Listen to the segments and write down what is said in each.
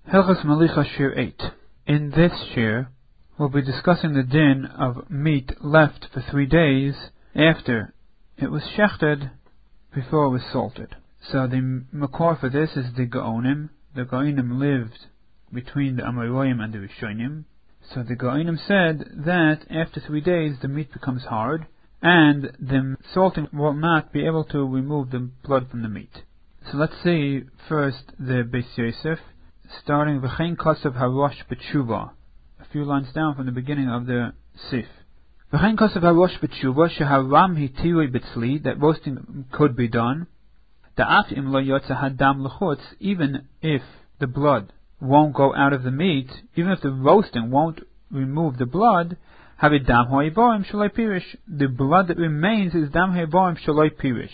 Hilchos Malicha Shir 8. In this shir, we'll be discussing the din of meat left for 3 days after it was shechted before it was salted. So the makor for this is the Gaonim. The Gaonim lived between the Amoraim and the Rishonim. So the Gaonim said that after 3 days the meat becomes hard and the salting will not be able to remove the blood from the meat. So let's see first the Beis Yosef, starting V'chein Kosav Harosh B'tshuva, a few lines down from the beginning of the Sif. V'chein Kosav Harosh B'tshuva sheharam hitirui b'tzli, that roasting could be done. Da'af im lo yotza hadam l'chutz, even if the blood won't go out of the meat, even if the roasting won't remove the blood, have it dam ha'yivorim shaloi pirish, the blood that remains is dam ha'yivorim shaloi pirish,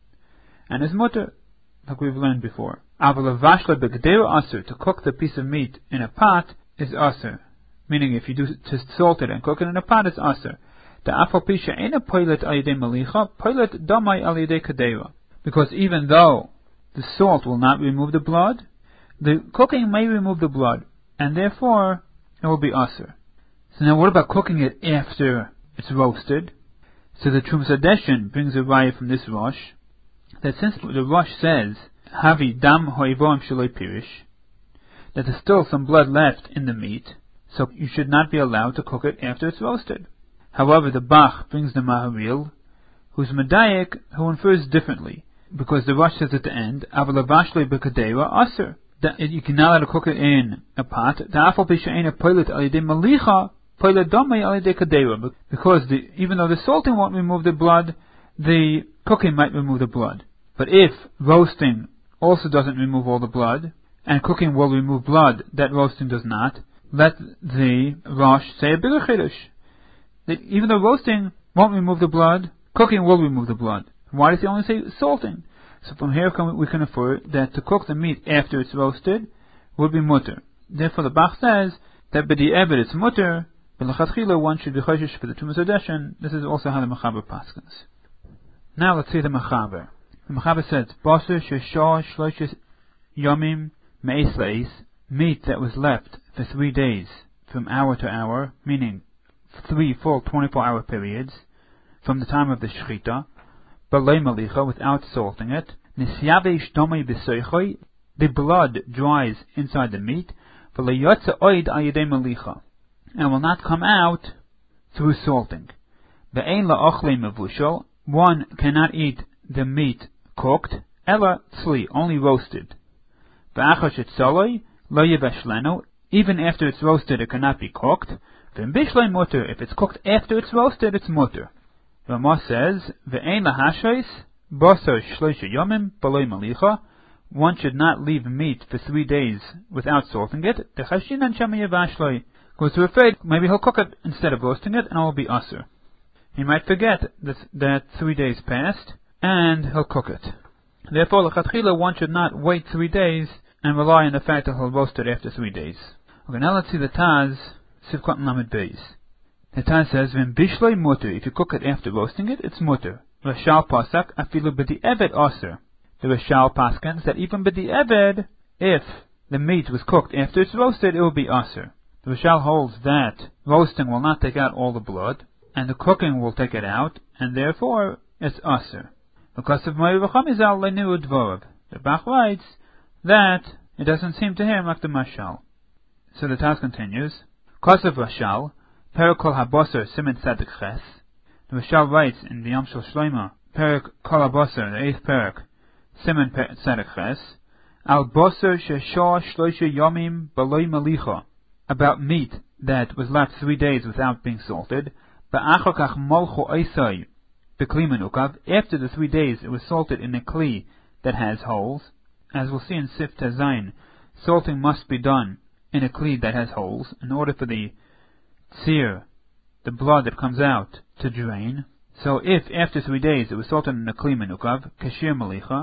and is mutter, like we've learned before. Aval vashla begedera aser, to cook the piece of meat in a pot is aser, meaning if you do to salt it and cook it in a pot, it's aser. The afal pisha ena poilet al yedei malicha, poilet damai al yedei kadera, because even though the salt will not remove the blood, the cooking may remove the blood, and therefore it will be aser. So now what about cooking it after it's roasted? So the Trumas Hadeshen brings a raya from this Rosh, that since the Rosh says, Havi dam ho'ivorim shaloi pirish, that there's still some blood left in the meat, so you should not be allowed to cook it after it's roasted. However, the Bach brings the Maharil, who's Medayek, who infers differently, because the Rosh says at the end, Aval avashloi b'kadeira aser, that you cannot allow to cook it in a pot, da'afal pishaina poilet al yedei malicha, poilet domei al yedei kadeira, because even though the salting won't remove the blood, the cooking might remove the blood. But if roasting also doesn't remove all the blood, and cooking will remove blood that roasting does not, let the Rosh say a bigger chiddush. That even though roasting won't remove the blood, cooking will remove the blood. Why does he only say salting? So from here we can infer that to cook the meat after it's roasted would be mutter. Therefore the Bach says that b'di'evet it's mutter, but l'chatchila one should be choshesh for the Trumas Hadeshen. This is also how the Mechaber paskins. Now let's see the Mechaber. The Mechaber says, Basar sheshah shloishes yomim me'es le'es, meat that was left for 3 days, from hour to hour, meaning 3 full 24-hour periods, from the time of the shechita, b'lei malicha, without salting it, nisyavesh domei b'soichoi, the blood dries inside the meat, v'lei yotza oid al yedei malicha, and will not come out through salting. Ve'ein la'ochlei mevushal, one cannot eat the meat cooked, ela tzli, only roasted. V'achar shetzaloi lo yevashlenu, even after it's roasted it cannot be cooked. V'im bishlei mutter, if it's cooked after it's roasted, it's mutter. Ramah says, Ve'ein lahashos basar shloisha yomim b'loi malicha, one should not leave meat for 3 days without salting it. Techashinan shema yevashloi, because we're afraid maybe he'll cook it instead of roasting it, and it will be aser. He might forget that 3 days passed, and he'll cook it. Therefore, l'chatchila, one should not wait 3 days and rely on the fact that he'll roast it after 3 days. Okay, now let's see the Taz, Sivkot Lamed Beis. The Taz says, V'im bishloi mutter, if you cook it after roasting it, it's mutter. Rashal pasak, afilu b'di'eved aser. The Rashal paskans that even b'di'eved, if the meat was cooked after it's roasted, it will be aser. The Rashal holds that roasting will not take out all the blood, and the cooking will take it out, and therefore it's aser. Because of Meir V'chamizal le'niru dvorav, the Bach writes that it doesn't seem to him like the Mashal. So the Taz continues, Kosav Rashal, Perek Kol HaBosar Simen Tzadik Ches. The Rashal writes in the Yom Shel Shlomo, Perek Kol HaBosar, the 8th Perek, Simen Tzadik Ches, Al Bosar Sheshah Shloisha Yomim B'loi Malicha, about meat that was left 3 days without being salted, Ba'achar Kach Molchu Eisai, B'kli Menukav, after the 3 days it was salted in a kli that has holes. As we'll see in Sif Tazayin, salting must be done in a kli that has holes, in order for the tzir, the blood that comes out, to drain. So if after 3 days it was salted in a kli menukav, kashir malicha,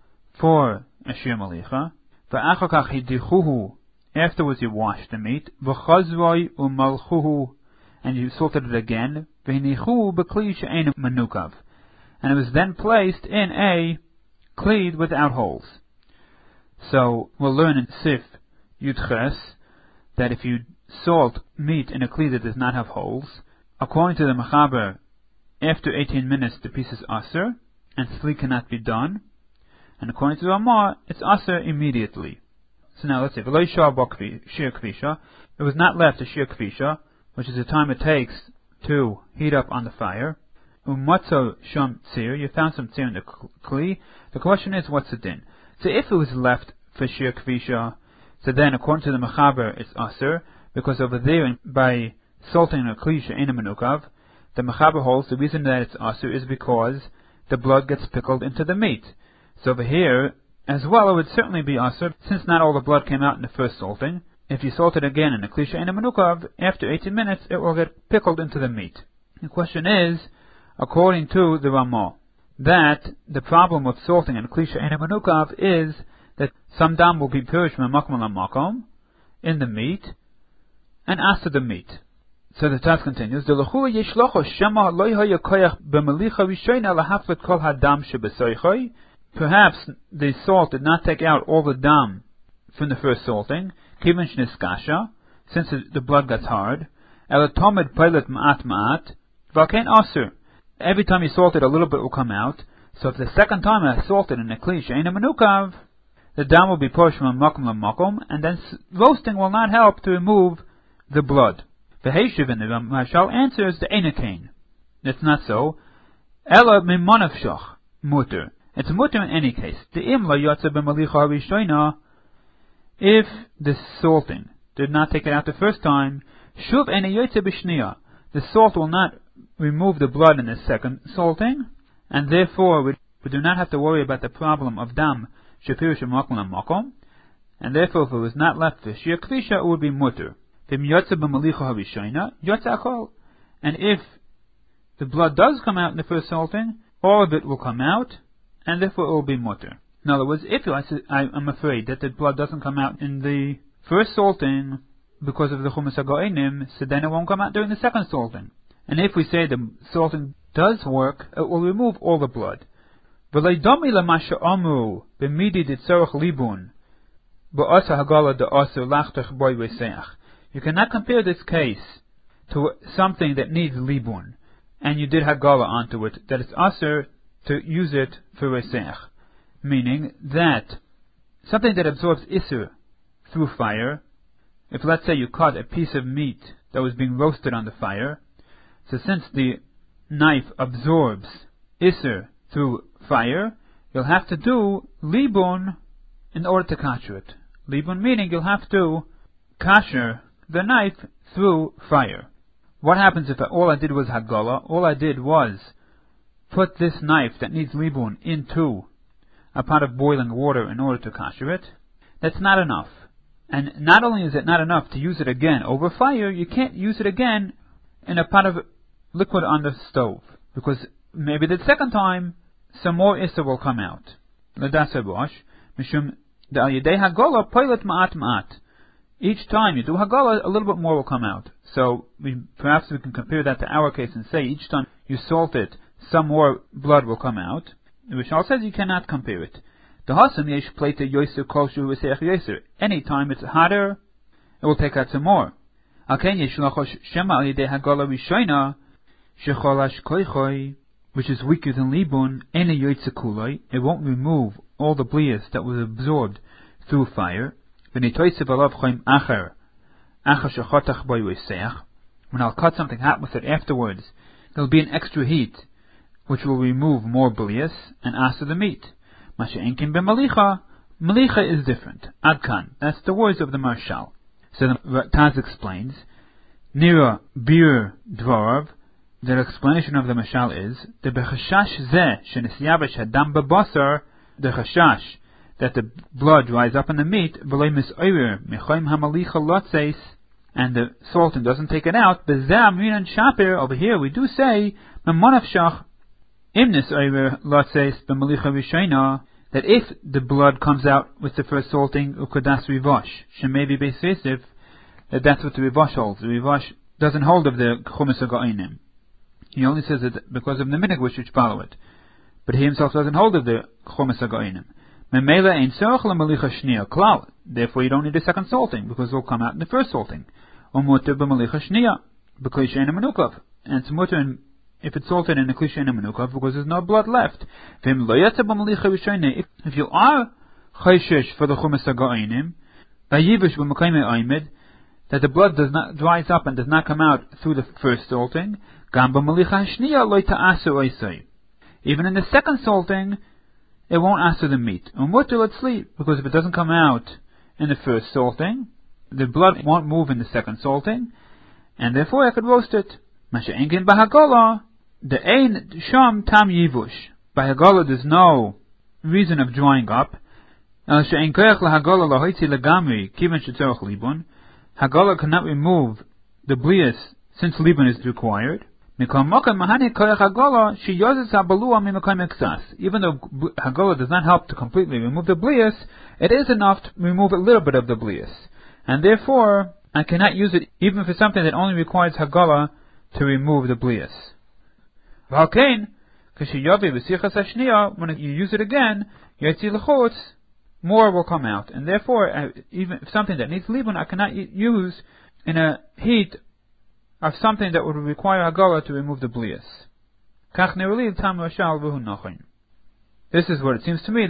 for a shir malicha, v'achar kach hidichuhu, afterwards you wash the meat, v'chazroi u'malchuhu, and you salted it again, v'hinichuhu b'kli she'en menukav, and it was then placed in a kli without holes. So we'll learn in Sif Yudches, that if you salt meat in a kli that does not have holes, according to the Mechaber, after 18 minutes the piece is aser, and sli cannot be done. And according to the Ramah, it's aser immediately. So now let's say, V'lo yishar bo shir kvisha, it was not left a shir kvisha, which is the time it takes to heat up on the fire. Umatzo sham tzir, you found some tzir in the kli. The question is, what's the din? So if it was left for shir kvisha, so then according to the Mechaber, it's aser, because over there, by salting a kli she'ena menukav, the Mechaber holds the reason that it's aser is because the blood gets pickled into the meat. So over here, as well, it would certainly be aser, since not all the blood came out in the first salting. If you salt it again in a kli she'ena menukav, after 18 minutes, it will get pickled into the meat. The question is, according to the Ramah, that the problem with salting in a kli she'ena menukav is that some dam will be purged from makom lamakom in the meat, and after the meat. So the Taz continues, perhaps the salt did not take out all the dam from the first salting, since the blood gets hard. Every time you salt it, a little bit will come out. So if the second time I salted in a kli she'ena menukav, the dam will be pushed from makom lamakom, and then roasting will not help to remove the blood. The Heishiv in the Mashal answers the Einakain. That's not so. Ela mimonavshach mutter. It's mutter in any case. The imla yotze b'malicha harishoina. If the salting did not take it out the first time, shuv ene yotze b'shniya. The salt will not remove the blood in the second salting, and therefore we do not have to worry about the problem of dam shefir shemakom lamakom, and therefore if it was not left for shir kvisha, it would be mutter. And if the blood does come out in the first salting, all of it will come out, and therefore it will be mutter. In other words, if I'm afraid that the blood doesn't come out in the first salting because of the chumas haga'onim, so then it won't come out during the second salting. And if we say the salting does work, it will remove all the blood. You cannot compare this case to something that needs libun, and you did hagala onto it, that it's aser to use it for reseach. Meaning that something that absorbs isur through fire, if let's say you cut a piece of meat that was being roasted on the fire, so since the knife absorbs isur through fire, you'll have to do libun in order to kasher it. Libun meaning you'll have to kasher the knife through fire. What happens if all I did was hagala? All I did was put this knife that needs libun into a pot of boiling water in order to kasher it. That's not enough. And not only is it not enough to use it again over fire, you can't use it again in a pot of liquid on the stove, because maybe the second time some more issa will come out. Each time you do hagala, a little bit more will come out. So perhaps we can compare that to our case and say each time you salt it, some more blood will come out. The Rishal says you cannot compare it. Any time it's hotter, it will take out some more. Which is weaker than libun, it won't remove all the blias that was absorbed through fire. When I'll cut something hot with it afterwards, there'll be an extra heat, which will remove more blias and asa the meat. Malicha is different. Adkan. That's the words of the Marshal. So the Taz explains, Nira bir dvarav. The explanation of the Marshal is the bechashash zeh shenisyavish hadam babasar, the chashash that the blood dries up in the meat, and the salting doesn't take it out. Over here we do say that if the blood comes out with the first salting, that's what the Rivash holds. The Rivash doesn't hold of the chumas haga'onim. He only says it because of the minig which follow it. But he himself doesn't hold of the chumas haga'onim. Therefore you don't need a second salting, because it will come out in the first salting. And it's mutter if it's salted in a kli she'ena menukav, because there's no blood left. If you are chayshish for the chumas haga'ainim, that the blood does not dries up and does not come out through the first salting, even in the second salting, it won't answer the meat. Because if it doesn't come out in the first salting, the blood won't move in the second salting, and therefore I could roast it. The ein sham tam yivush. By Hagala there's no reason of drying up. Hagala cannot remove the blias since libun is required. Even though Hagala does not help to completely remove the blias, it is enough to remove a little bit of the blias. And therefore, I cannot use it even for something that only requires Hagala to remove the blias. When you use it again, more will come out. And therefore, even something that needs libun, I cannot use in a heat of something that would require Hagala to remove the blias. This is what it seems to me,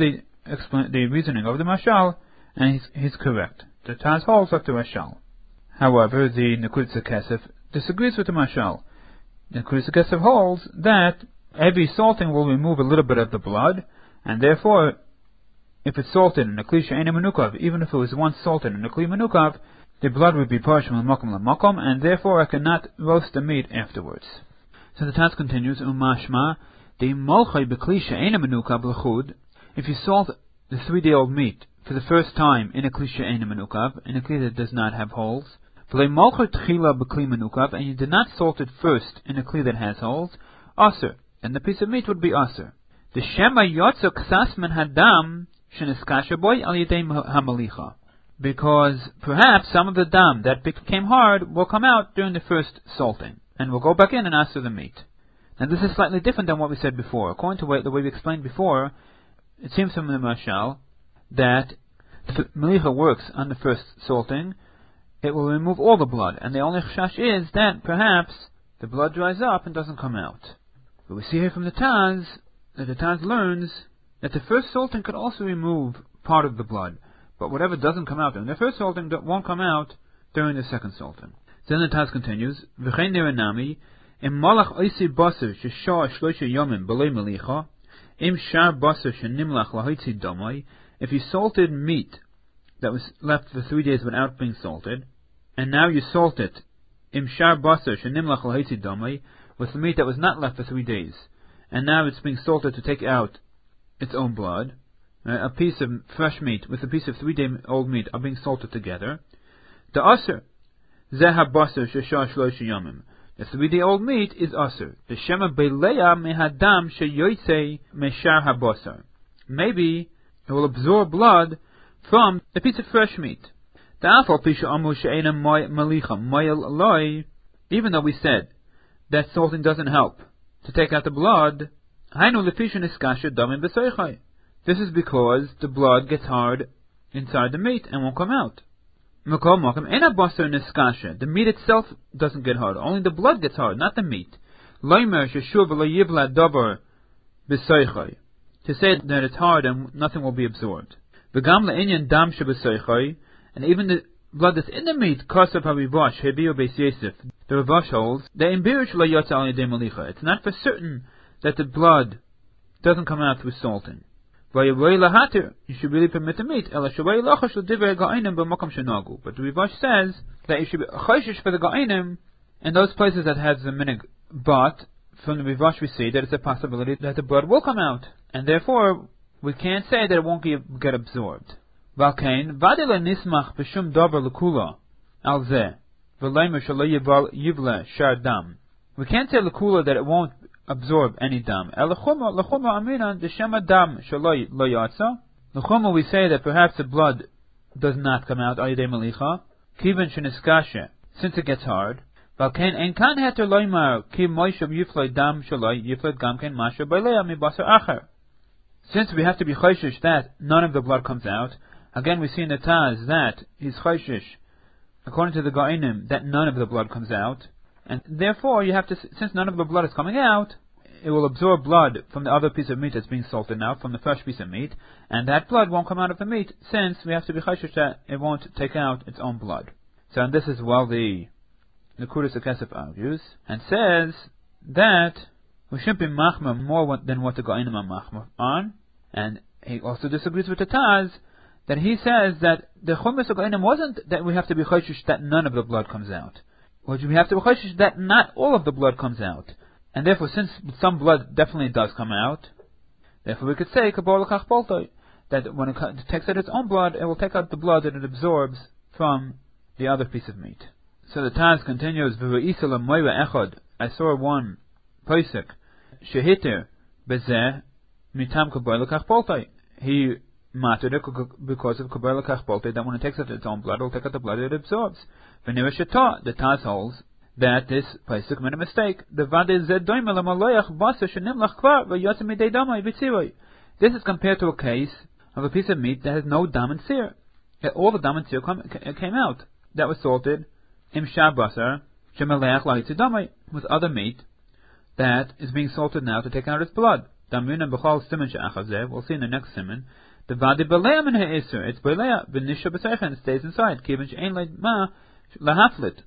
the reasoning of the Mashal, and he's correct. The Taz holds up to Mashal. However, the Nekudas Kesef disagrees with the Mashal. The Nekudas Kesef holds that every salting will remove a little bit of the blood, and therefore, if it's salted in a kli she'ena menukav, even if it was once salted in a kli menukav, the blood would be partial l'makom l'makom, and therefore I cannot roast the meat afterwards. So the Taz continues, Umashma, de molchai bekli she'ena menukav l'chud, if you salt the 3-day-old meat for the first time in a kli she'ena menukav, in a kli that does not have holes, v'le molchai tchila bekli menukav, and you did not salt it first in a kli that has holes, aser, and the piece of meat would be aser. The shema yotzo ksas men hadam sheniskasha boy al yedei hamalicha. Because perhaps some of the dam that became hard will come out during the first salting, and will go back in and aser the meat. Now this is slightly different than what we said before. According to the way we explained before, it seems from the Mashal that if the malicha works on the first salting, it will remove all the blood, and the only chashash is that perhaps the blood dries up and doesn't come out. But we see here from the Taz that the Taz learns that the first salting could also remove part of the blood, but whatever doesn't come out during the first salting won't come out during the second salting. Then the Taz continues, V'chein nerenami, im malach oisi baser sheshah shloisha yomim b'lei malicha, im shar baser shenimlach lahitzi domai, if you salted meat that was left for 3 days without being salted, and now you salt it, im shar baser shenimlach lahitzi domai, with the meat that was not left for 3 days, and now it's being salted to take out its own blood, a piece of fresh meat with a piece of 3-day-old meat are being salted together. The aser, zeha baser sheshah shloisha yomim. The 3-day-old meat is aser. The shema beleya mehadam sheyoytzei meshar habasar. Maybe it will absorb blood from the piece of fresh meat. The afal pisha amu she'ena malicha mayel aloi. Even though we said that salting doesn't help to take out the blood, hainu lefisha niskasha damim b'soichai. This is because the blood gets hard inside the meat and won't come out. The meat itself doesn't get hard, only the blood gets hard, not the meat. To say that it's hard and nothing will be absorbed. And even the blood that's in the meat, the Ravash holds, it's not for certain that the blood doesn't come out through salting. You should really permit the meat. But the Rivash says that you should be chayshish for the ga'inim in those places that has the minig. But from the Rivash we see that it's a possibility that the blood will come out, and therefore we can't say that it won't get absorbed. We can't say l'kula that it won't absorb any dam. L'chuma aminan d'shema dam shaloi lo yatsa. L'chuma we say that perhaps the blood does not come out al yedei malicha, kiven sheniskashe, since it gets hard. Valken ein kan heter loymar ki moisham yifloi dam shaloi yifloi gamken masha baleya mi basar acher. Since we have to be chayshish that none of the blood comes out, again we see in the Taz that he's chayshish, according to the Ga'inim, that none of the blood comes out, and therefore you have to, since none of the blood is coming out, it will absorb blood from the other piece of meat that's being salted now, from the fresh piece of meat, and that blood won't come out of the meat, since we have to be chayshish that it won't take out its own blood. So, and this is the Nekudas HaKesef argues, and says that we shouldn't be machma more than what the Ga'inim are machma on, and he also disagrees with the Taz, that he says that the Chumash of Ga'inim wasn't that we have to be chayshish that none of the blood comes out, which we have to be chayshish that not all of the blood comes out. And therefore, since some blood definitely does come out, therefore we could say kabor l'kach poltoi, that when it takes out its own blood, it will take out the blood that it absorbs from the other piece of meat. So the Taz continues, I saw one posek shehiter bezeh mitam kabor l'kach poltoi. He mattered it because of kabor l'kach poltoi, that when it takes out its own blood, it will take out the blood it absorbs. The Taz holds that this pasuk made a mistake. This is compared to a case of a piece of meat that has no dam and sear. All the dam and sear came out. That was salted im basar shemeleach lahitzi damai, with other meat that is being salted now to take out its blood. We'll see in the next simon. The vadi beleya min ha'isur. It's beleya v'nisha b'seichen. It stays inside. Kivin she'ein le'ma lahaflit.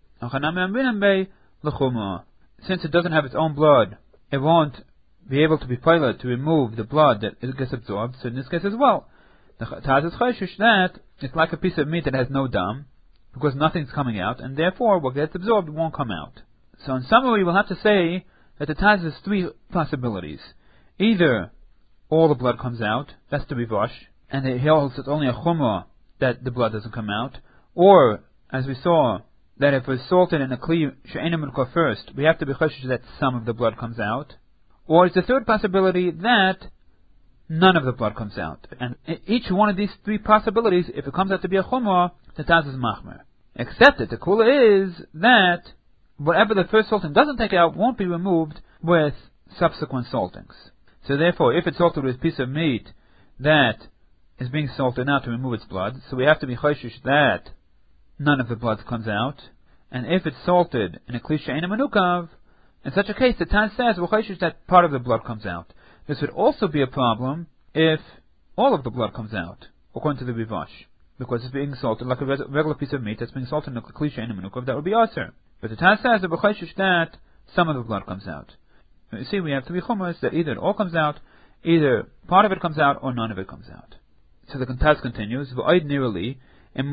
Since it doesn't have its own blood, it won't be able to be pilot to remove the blood that it gets absorbed. So in this case as well, the Taz is chayshish that it's like a piece of meat that has no dam, because nothing's coming out, and therefore what gets absorbed won't come out. So in summary, we'll have to say that the Taz has three possibilities. Either all the blood comes out, that's the rivash, and he holds it's only a chumrah that the blood doesn't come out, or, as we saw, that if it's salted in a kli she'enim menukah first, we have to be chayshish that some of the blood comes out. Or it's the third possibility that none of the blood comes out. And each one of these three possibilities, if it comes out to be a chumrah, the Taz is machmer. Except that the kula is that whatever the first salting doesn't take out won't be removed with subsequent saltings. So therefore, if it's salted with a piece of meat that is being salted now to remove its blood, so we have to be chayshish that none of the blood comes out. And if it's salted in a kli she'enim menukav, in such a case, the Taz says that part of the blood comes out. This would also be a problem if all of the blood comes out, according to the Rivash, because it's being salted like a regular piece of meat that's being salted in a kli she'enim menukav. That would be aser. But the Taz says that some of the blood comes out. You see, we have three chumras that either it all comes out, either part of it comes out, or none of it comes out. So the Taz continues, v'oid nirali. If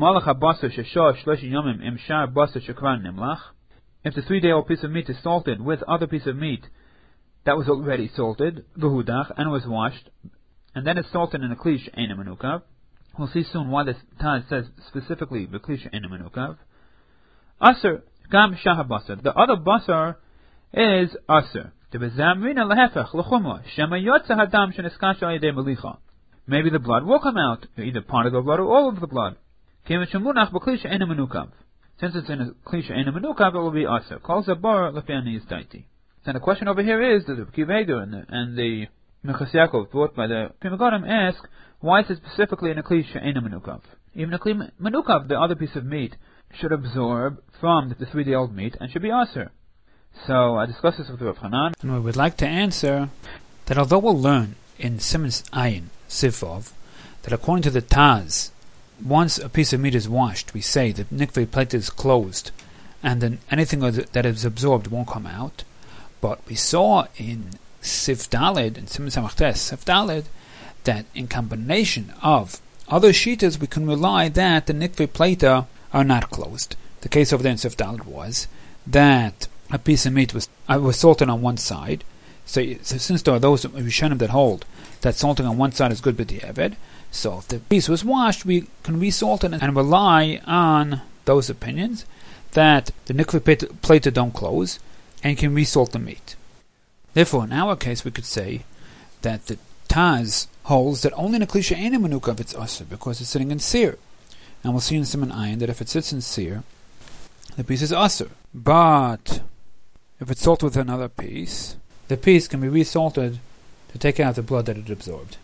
the 3-day-old piece of meat is salted with other piece of meat that was already salted, v'hudach, and was washed, and then it's salted in a kli she'enim menukav, we'll see soon why the Taz says specifically the kli she'enim menukav. Aser, gam shah basar. The other basar is aser. Maybe the blood will come out, either part of the blood or all of the blood. Since it's in a kli she'enim menukav, it will be aser. Kol zabar lefiani is daiti. And the question over here is that the Kivega and the Mechas Yaakov brought by the Pri Megadim ask why is it specifically in a kli she'enim menukav? Even a kli menukav, the other piece of meat, should absorb from the 3-day-old meat and should be aser. So I discussed this with Rav Hanan, and we would like to answer that although we'll learn in Simon's Ayin Sifov that according to the Taz, once a piece of meat is washed, we say the nikveh plate is closed, and then anything that is absorbed won't come out. But we saw in Sif Daled, in Siman Samachtes, Sif Daled, that in combination of other shitas, we can rely that the nikveh plata are not closed. The case over there in Sif Daled was that a piece of meat was salted on one side. So since there are those Rishonim that hold that salting on one side is good b'diavad, so if the piece was washed, we can resalt it and rely on those opinions that the nikveh plata don't close and can resalt the meat. Therefore, in our case, we could say that the Taz holds that only in a kli she'enim menukav it's aser because it's sitting in seer. And we'll see in Siman Ayin that if it sits in seer, the piece is aser. But if it's salted with another piece, the piece can be resalted to take out the blood that it absorbed.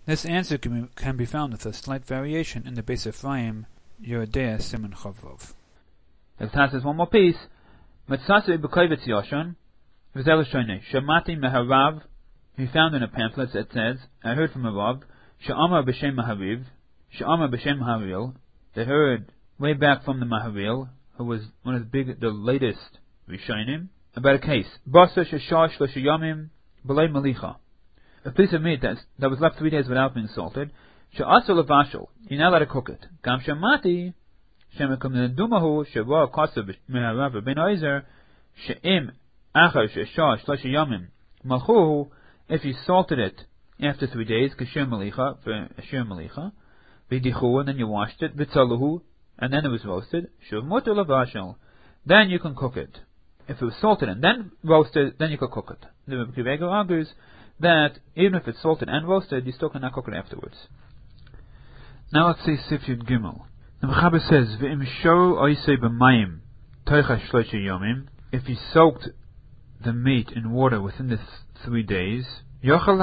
This answer can be found with a slight variation in the Beis Ephraim Yerodea Siman Chavov. The Taz says one more piece. Metzasei b'kovetz Yoshon v'zel shonei shamati meharav. He found in a pamphlet that says, I heard from a Rav, she'amar b'shem Mahariv, she'amar b'shem Maharil. They heard way back from the Maharil, who was one of the latest Rishonim, about a case. Basa sheshar shlosh yamim b'lei malicha. A piece of meat that was left 3 days without being salted. She'asur levashel. You're not allowed to cook it. Gam shemati shemekum nedumahu sheva kasav meharav ben Ozer she'im achar sheshar shlosh yamim malchuhu. If you salted it after 3 days, kashir malicha, for ashir malicha, v'dichu, and then you washed it, v'tzaluhu, and then it was roasted, shuv muter lavashel, then you can cook it. If it was salted and then roasted, then you can cook it. The Rebbe Akiva Eiger argues that even if it's salted and roasted, you still cannot cook it afterwards. Now let's see Sif Yud Gimel. The Mechaber says, v'im shoru oisei b'mayim, toicha shlosh yomim, if you soaked the meat in water within the 3 days, you can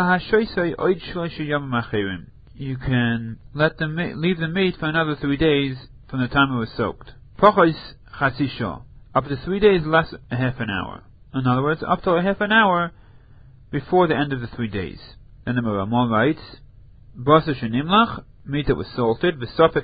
leave the meat for another 3 days from the time it was soaked. Up to 3 days less a half an hour. In other words, up to a half an hour before the end of the 3 days. Then the Ramah writes, meat that was salted,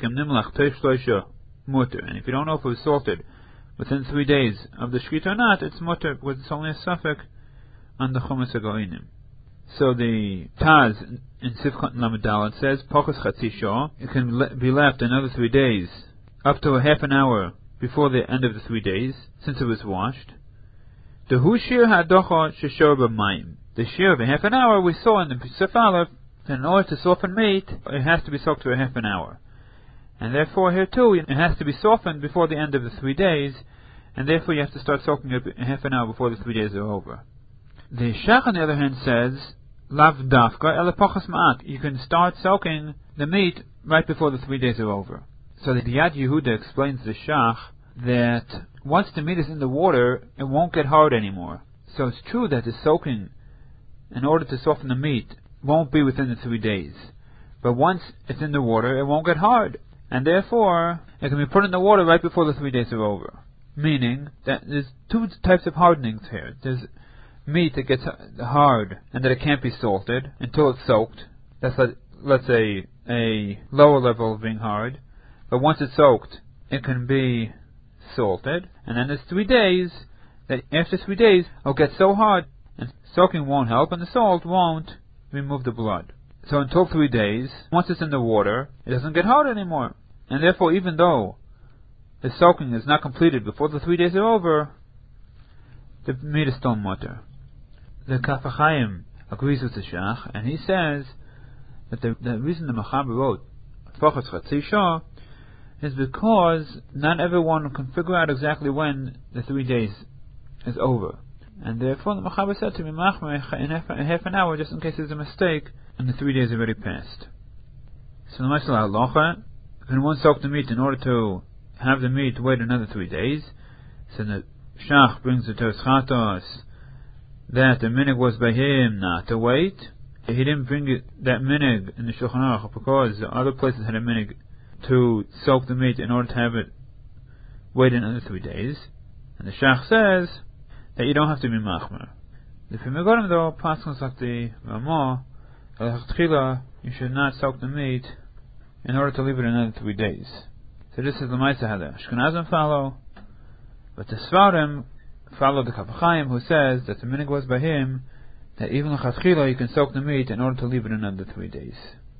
and if you don't know if it was salted within 3 days of the shkita or not, it's mutter, because it's only a suffix on the Chumash HaGoinim. So the Taz in Sifkat Lamed Dalet says, Pochos Chatzi Shah, it can be left another 3 days, up to a half an hour before the end of the 3 days, since it was washed. The Hushir HaDocha Sheshor B'mayim. The shear of a half an hour we saw in the Sif Aleph, that in order to soften meat, it has to be soaked for a half an hour. And therefore here too, it has to be softened before the end of the 3 days, and therefore you have to start soaking it a half an hour before the 3 days are over. The Shach, on the other hand, says, Lav dafka ele pochas ma'at. You can start soaking the meat right before the 3 days are over. So the Yad Yehuda explains the Shach that once the meat is in the water, it won't get hard anymore. So it's true that the soaking, in order to soften the meat, won't be within the 3 days. But once it's in the water, it won't get hard. And therefore, it can be put in the water right before the 3 days are over. Meaning that there's two types of hardenings here. There's meat that gets hard and that it can't be salted until it's soaked. That's let's say a lower level of being hard. But once it's soaked, it can be salted. And then there's 3 days that after 3 days it'll get so hard and soaking won't help and the salt won't remove the blood. So until 3 days, once it's in the water, it doesn't get hard anymore. And therefore, even though the soaking is not completed before the 3 days are over, the meat is still mutter. The Kaf HaChaim agrees with the Shach, and he says that the reason the Mechaber wrote Pochos Chatzi Shah is because not everyone can figure out exactly when the 3 days is over. And therefore the Mechaber said to me, in half an hour, just in case there's a mistake, and the 3 days already passed. So the Masala Halacha, can one soak the meat in order to have the meat wait another 3 days? So the Shach brings the Teres Chatos that the minig was by him not to wait. He didn't bring that minig in the Shulchan Aruch because the other places had a minig to soak the meat in order to have it wait another 3 days. And the Shach says that you don't have to be machmer. The Megorim though, passes like the Ramah, you should not soak the meat in order to leave it another 3 days. So this is the Maisa Hada. Ashkenazim follow, but the Svarim follow the Kaf HaChaim, who says that the minig was by him that even l'chatchila you can soak the meat in order to leave it another 3 days.